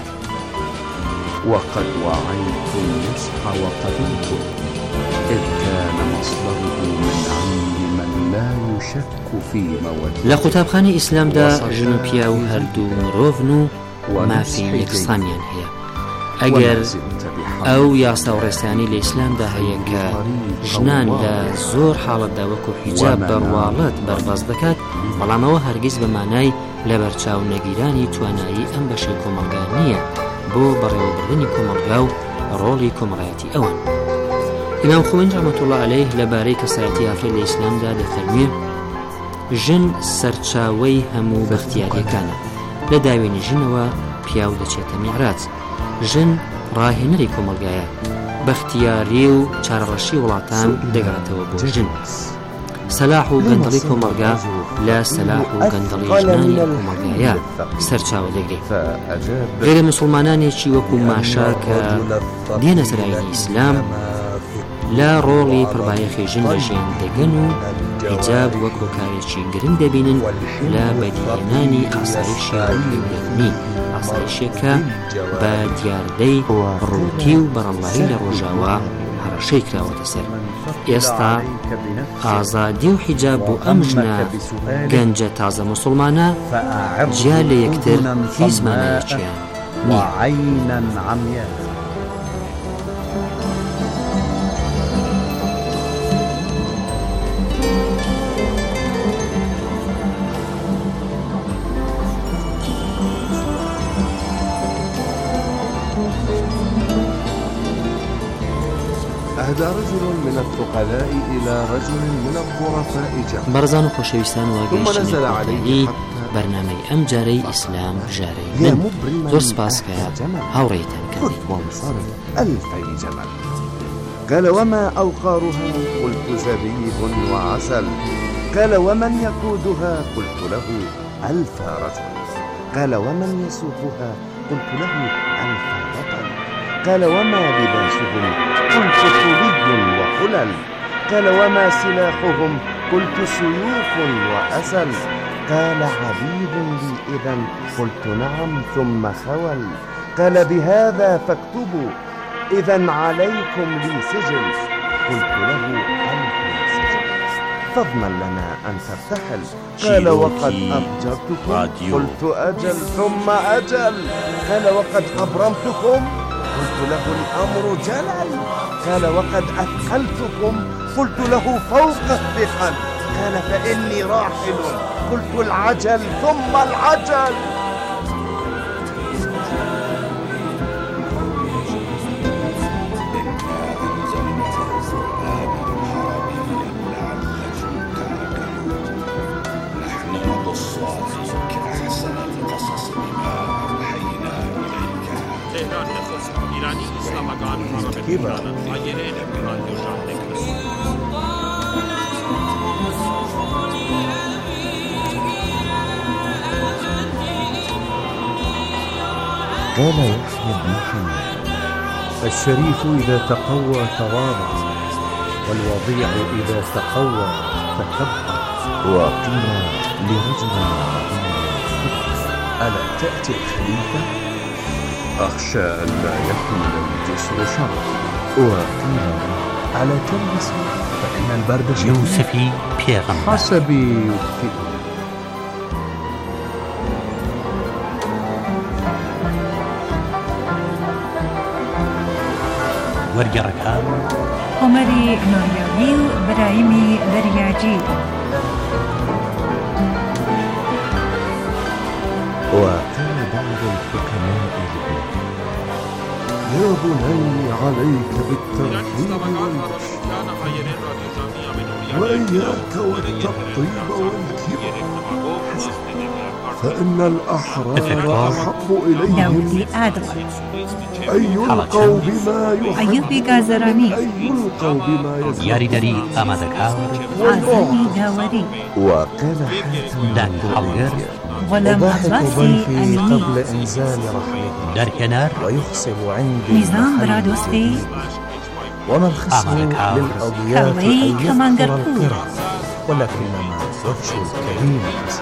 وقد وعيت النصح وقبلته إذ كان مصدره من عند من لا يشك في مودته. لە قوتابخانەی ئیسلامدا ژن و پیا و هەردوو مرۆڤن و مافین یەکسانیان هەیە. ئەگەر ئەو یاسا و ڕێسانی لە ئیسلامدا هەیە کە ژنان لە زۆر حاڵەتدا وەکو حیجاب بەڕواڵەت بەرباز دەکات، بەڵامەوە هەرگیز بەمانای لە بەرچاو نەگیرانی توانایی ئەم بەشەی کۆمەلگا نییە بۆ بەڕێوەبردنی کۆمەلگا و ڕۆڵی کۆمەڵایەتی ئەوان. ئیمام خومینی ڕەحمەتوڵڵا عەلەیه لەبارەی کەسایەتی ئافرەت لە ئیسلامدا دەفەرمێ ژن سەرچاوەی هەموو بەختیاریەکانە، لە داوێنی ژنەوە پیاو دەچێتە میعراج. ژن ڕاهێنەری کۆمەلگایە، بەختیاری و چارەڕەشی وڵاتان دەگەڕێتەوە بۆ ژن. سەلاح و گەندەڵی کۆمەلگا لە سەلاح و گەندەڵی ژنانی کۆمەلگایە سەرچاوە دەگرێت. غێرە موسڵمانانێکی وەکو ماشا کە دێنە سەرایەنی ئیسلام لا ڕۆڵی پڕبایەخی ژن لە ژیان دەگەن و حیجاب وەک هۆکارێکی گرنگ دەبینن لە بەدیهێنانی ئاسایشی ڕوودەبوونی، ئاسایشێکە بە دیاردەی ڕووتی و بەڕەڵایی لە ڕۆژاوا هەڕەشەی کراوەتە سەر. ئێستا ئازادی و حیجاب بۆ ئەم ژنە گەنجە تازە موسڵمانە جیا لە یەکتر هیچ مانایەکیان نییە. أهدى رجل من الثقلاء إلى رجل من الظرفاء جمع بەڕزان و خۆشەویستان واگەیشتنی بەرنامەی ئەم جارەی ئیسلام ژارەی من زۆر سپاس کە هاوڕێیتان کردین. ألفي جمل. قال وما أوقارها؟ قلت زبيب وعسل. قال ومن يقودها؟ قلت له ألف رجل. قال ومن يسوقها؟ قلت له ألف بطل. قال وما لباسهم؟ قلت حلي وحلل. قال وما سلاحهم؟ قلت سيوف وأسل. قال عبيد لي إذن؟ قلت نعم ثم خول. قال بهذا فاكتبوا إذن عليكم لي سجل. قلت له ألف سجل فاضمن لنا أن ترتحل. قال وقد أبجرتكم؟ قلت أجل ثم أجل. قال وقد أبرمتكم؟ قلت له الأمر جلل. قال وقد أثقلتكم؟ قلت له فوق الثقل. قال فإني راحل. قلت العجل ثم العجل. قال يحيى بن حماد الشريف إذا تقوى تواضع والوضيع إذا تقوى تكبر. وقيل لرجل ألا تأتي الخليفة؟ أخشى أن لا يكون الجسر شر. وقيل ألا تلبس فإن البرد شديد. يوسفي بيغمبر حسبي وەرگەڕەکان عومەری نۆریاوی و برایمی دەریاجی بني عليك بالترحيب وإياك والتطيب والكبر فإن الأحرار أحب إليهم أن يلقوا بما يحبون أن يلقوا بما يزعمون یاریدەری ئامادەکار وقال حاتم غلام عباسي قبل إنزال رحمه دەرکەنار ويخصب عندي نظام برادوسي وما الخصم للأضياف أن يكثر القرى ولكنما وجه الكريم حسن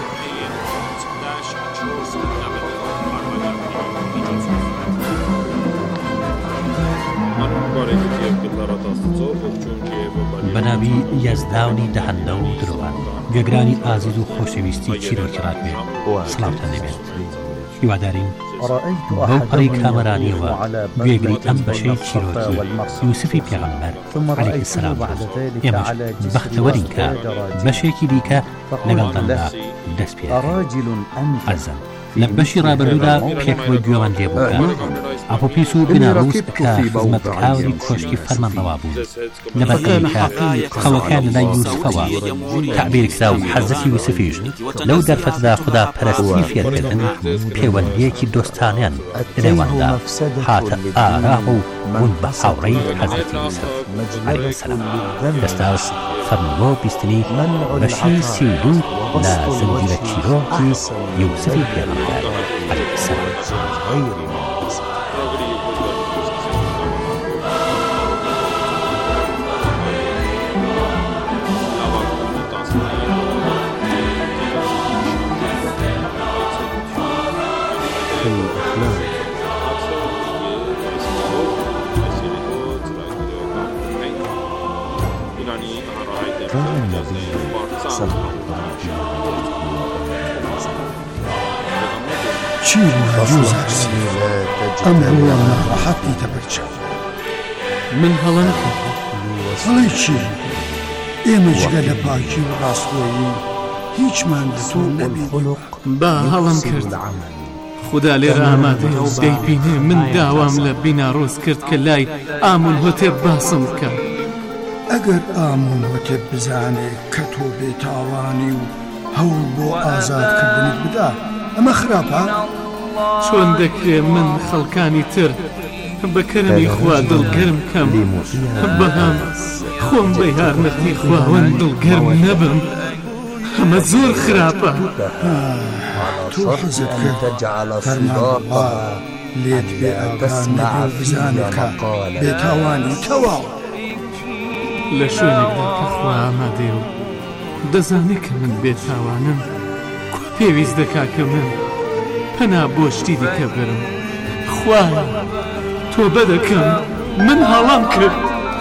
بەناوی یەزداونی دەهەندە و درۆوان گوێگرانی ئازیز و خۆشەویستی چیرۆکی ڕادبێ سڵاوتان دەبێت هیوادارین بەو پەڕی کامەرانیەوە گوێگری ئەم بەشەی چیرۆکی یوسفی پێغەمبەر عەلەیهی سەلام ئێمەش بەختەوەرین کە بەشێکی دیکە لەگەڵداندا دەست پێ ئەرزان لە بەشی ڕابردوودا پێکەوەی گوێوان لێبوو کە ئاپۆپیس و بناڕووس کە خزمەتکاوی کۆشکی فەرمانڕەوا بوو لەبەرەوەی کە خەوەکان لەلای یوسفەوە تعبیر کرا و حەزەتی یوسفیش لەو دەرفەتدا خوداپەرستی فێرکردن پەیوەندیەکی دۆستانیان لەنێواندا هاتە ئاراق و بوون بە هاوڕێی حەزەتی یوسف عەلەیهی سەلام دەستاس فەرمانڕەوە بیستنی بەشی سی و دوو لە زنجیرە چیرۆکی یوسفی پێغەمبەر عەلەیهی سەلام. كان النبي صلى الله عليه وسلم شيل مهجوز أمر لما راحتني تبرجع من هلنك هلي شيل إيما جقل باكي وراسوي هيج ما ندتون نبي با هلن کرد خدا لێرە ئامادەیە و دەیبینێ من داوام لە بیناڕۆز کرد کە لای ئامون هۆتێب باسم بکە ئەگەر ئامون هۆتێب بزانێ کە تۆ بێتاوانی و هەوڵ بۆ ئازادکردنت بدا ئەمە خراپە چۆن دەکرێ من خەڵکانی تر بە کەرەمی خوا دڵگەرم کەم بەڵام خۆم بە یارمەتی خواوەند دڵگەرم نەبم ئەمە زۆر خراپە تو حزت کرد فەرمان لێت بێ ئاگانە بزانێ کە بێتاوانی تەواو لە شوێنێکدا کە خوا ئامادەیە و دەزانێ کە من بێتاوانم کو پێویست دەکا کە من پەنا بۆ شتی دیکە بەرم خوایە تۆبە دەکەم من هەڵام کرد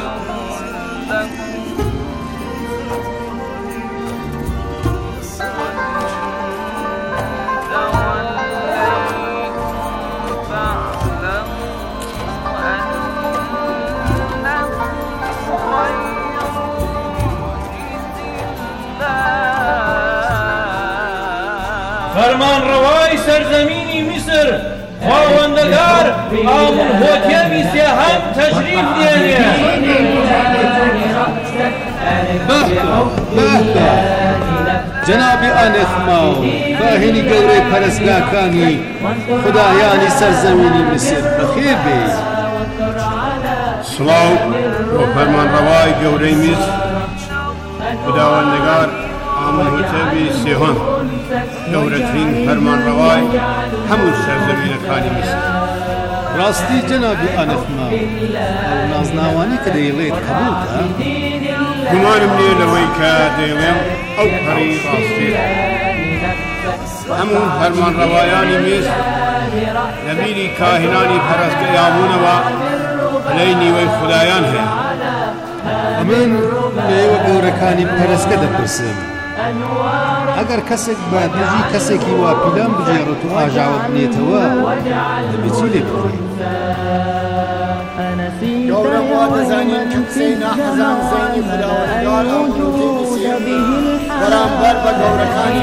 فەرمان ڕەوای سەرزەمینی میسر خاوەندەگار ئامون هۆتێبی سێهەم تەشریف دێنێ جەنابی ئانێخماو باهێنی گەورەی پەرستگاکانی خودایانی سەرزەمینی میسر بەخێر بێ سڵاو بۆ فەرمانڕەوای گەورەی میسر خوداوەندەگار ئامون هۆتێبی سێهەم گەورەترین فەرمانڕەوای هەموو سەرزەمینەکانی میسر. ڕاستی جەنابی ئانێخماو ئەو نازناوانی کە دەیڵێت قبوڵکە گومانم نییە لەوەی کە دەیڵێم ئەو پەڕی ڕاستێت هەموو فەرمانڕەوایانی میسر لە بیری کاهینانی پەرستگای ئامونەوە لەی نیوەی خودایان هەیە. ئەمن لە ئێوە گەورەکانی پەرستگە دەپرسم ئەگەر کەسێک بە دژی کەسێکی وا پیلان بجێڕێت و ئاژاوە بنێتەوە دەبێت چی لێ بکرێت؟ گەورە وا دەزانین کە قسەی ناحەزان زەینی خوداوەندگار ئامون هۆتێبی بەرامبەر بە گەورەکانی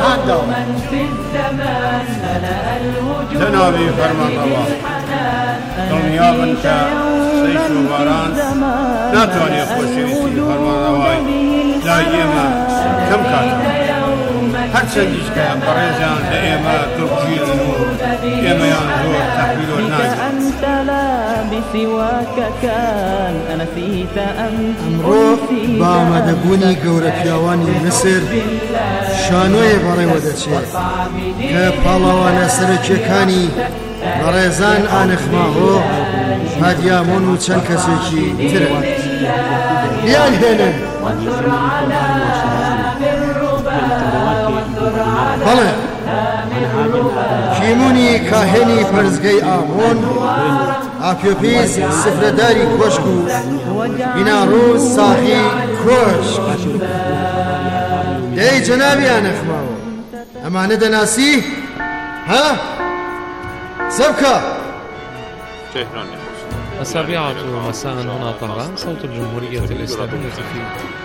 پەرستجەهاندا جەنابی فەرمانڕەوا دڵنیا بن کە سەیش و باران ناتوانێت خۆشەویستی فەرمانڕەوای لای ئێمە کەم کاتە هەرچەندیش کە بەڕێزیان لە ئێمە دڵگیرن و ئێمەیان زۆر تەحویل وەرناگرن ئەمڕۆ بە ئامادەبوونی گەورە پیاوانی مسر شانۆیە بەڕێوە دەچێت کە پاڵاوانە سەرەکیەکانی بەڕێزان ئانەخماهۆ هادیامۆن و چەند کەسێکی ترە لیان هێنن بەڵێ کیمونی کاهێنی پەرزگەی ئامۆن ئاپیۆپیس سفرەداری کۆشک و بیناڕوو ساخی کۆشک دەی جەنابی ئانەخماوە ئەمانە دەناسی؟ ها؟ سبكة السابعة مساء هنا طهران صوت الجمهورية الإسلامية في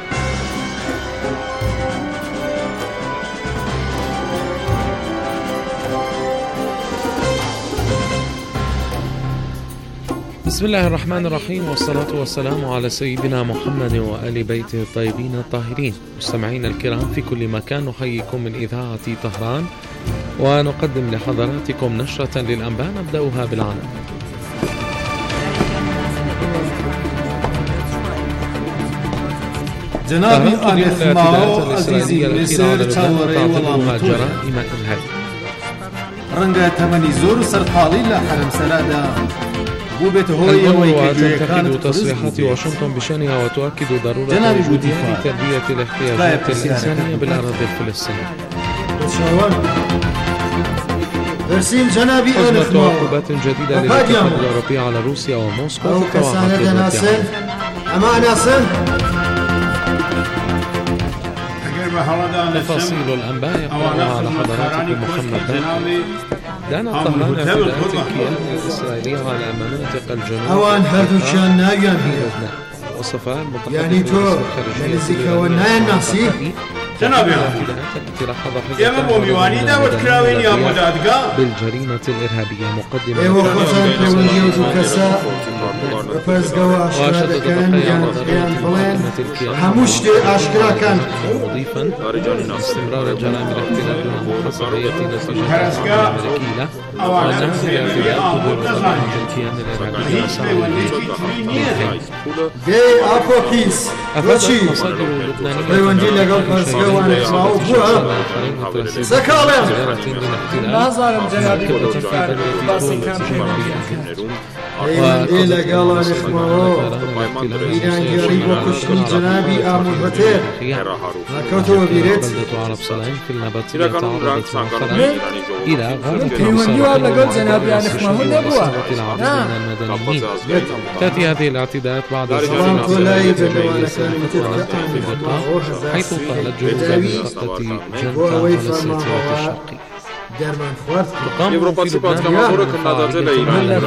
بسم الله الرحمن الرحيم والصلاة والسلام على سيدنا محمد وآل بيته الطيبين الطاهرين. مستمعين الكرام في كل مكان نحييكم من إذاعة طهران ونقدم لحضراتكم نشرة للأنباء نبدأها بالعناوين. جناب آنخماو عزيزي مصر تاوري والله جرائم إرهاب رنگا تمني زور سرقالي لحرم سرادا وتنتقد تصريحات واشنطن بشأنها وتؤكد ضرورة وجود تلبية الاحتياجات الإنسانية بالأراضي الفلسطينية. برسيم جنابي أزمة عقوبات جديدة للاتحاد الأوروبي على روسيا وموسكو في توافق أما ناسن تفاصيل الأنباء يقرأها على حضراتكم محمد داخل. دانا طهران اعتداءات الكيان الإسرائيلية على مناطق الجنوب أوان هردوشان نايان لبنان. وصف المتحدث يعني تو نزيكا والنايان ناسي جنابي يا مبو ميواني داود كراوين يا مدادقا بالجريمة الإرهابية مقدمة ايوه خصان كراوين وكسا وفازقوا أشكرا كان يان فلين هموش أشكرا كان مضيفا استمرار جرائم الاحتلال والمحاصرية نتيجة الأمريكية ونهاية اعتداء الكيان الإرهابي دي أبوكيس أفادت مصادر لبنانية سكالم لا ظالم جنابي إلى قال نخمه إيران قريب وكشني جنابي آمون بطير هكذا بيريت عرب صلاحين في النباتية تعرضت مؤخرا إلى غارة ولا قل جنابي نخمه نبوة المدنيين. تأتي هذه الاعتداءات بعد شهر حيث طالت جنوب منطقة جنوب على السيتيات الشرقي. تقام في لبنان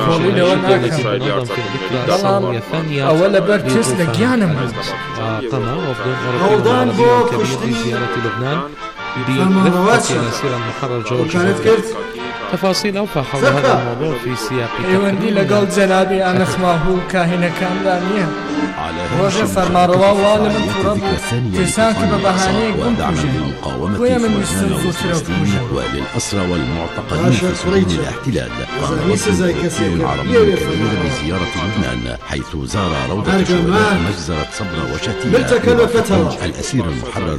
أولا برتس لقيانا قام وفد أوروبي كبير بزيارة لبنان برفقة الأسير المحرر جورج. تفاصيل أوفى حول هذا الموضوع في سياق ايوندي لقل جنابي أنا خماهو كاهنة كان دانية وجه فرماروا والله من تراب تساك ببهاني قم المقاومة الفلسطينية وللأسرى والمعتقلين في سجون الاحتلال. قام وفد عربي كبير بزيارة لبنان حيث زار روضة شهداء مجزرة صبرا وشتيلة الأسير المحرر